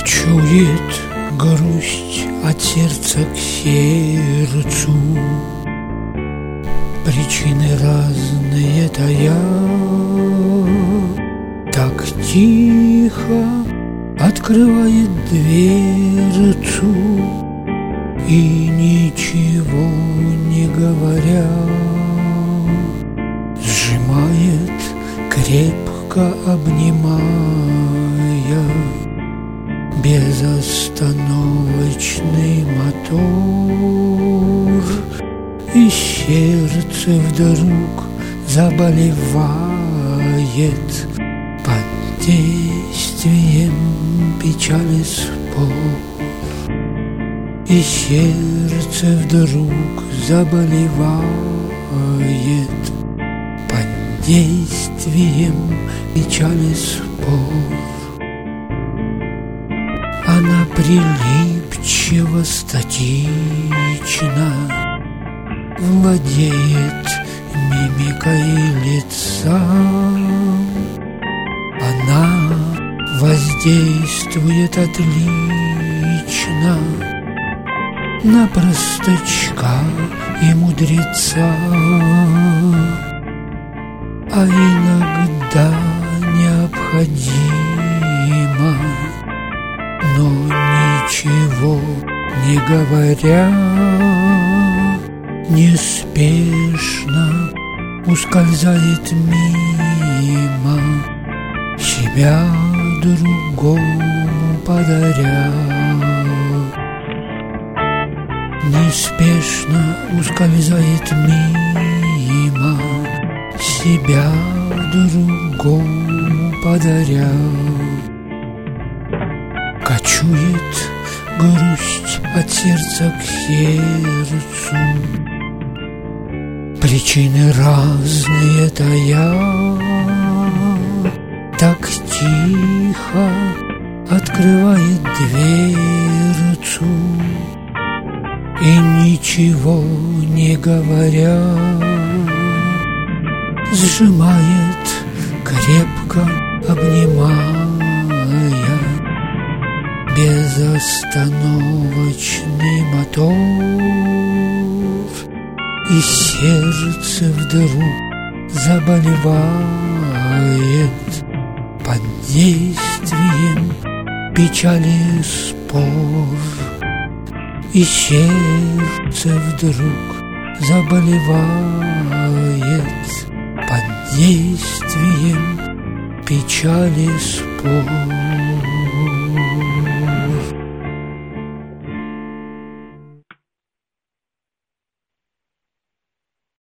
Кочует грусть от сердца к сердцу, причины разные тая. Так тихо открывает дверцу и ничего не говоря сжимает, крепко обнимая, безостановочный мотор, и сердце вдруг заболевает под действием печали спор. И сердце вдруг заболевает под действием печали спор. Она прилипчиво, статично владеет мимикой лица. Она воздействует отлично на простачка и мудреца, а иногда необходимо, но ничего не говоря, неспешно ускользает мимо, себя другому подаря. Неспешно ускользает мимо, себя другому подаря. Кочует грусть от сердца к сердцу, причины разные тая. Так тихо открывает дверцу и ничего не говоря сжимает, крепко обнимая, безостановочный мотор, и сердце вдруг заболевает под действием печали спор. И сердце вдруг заболевает под действием печали спор.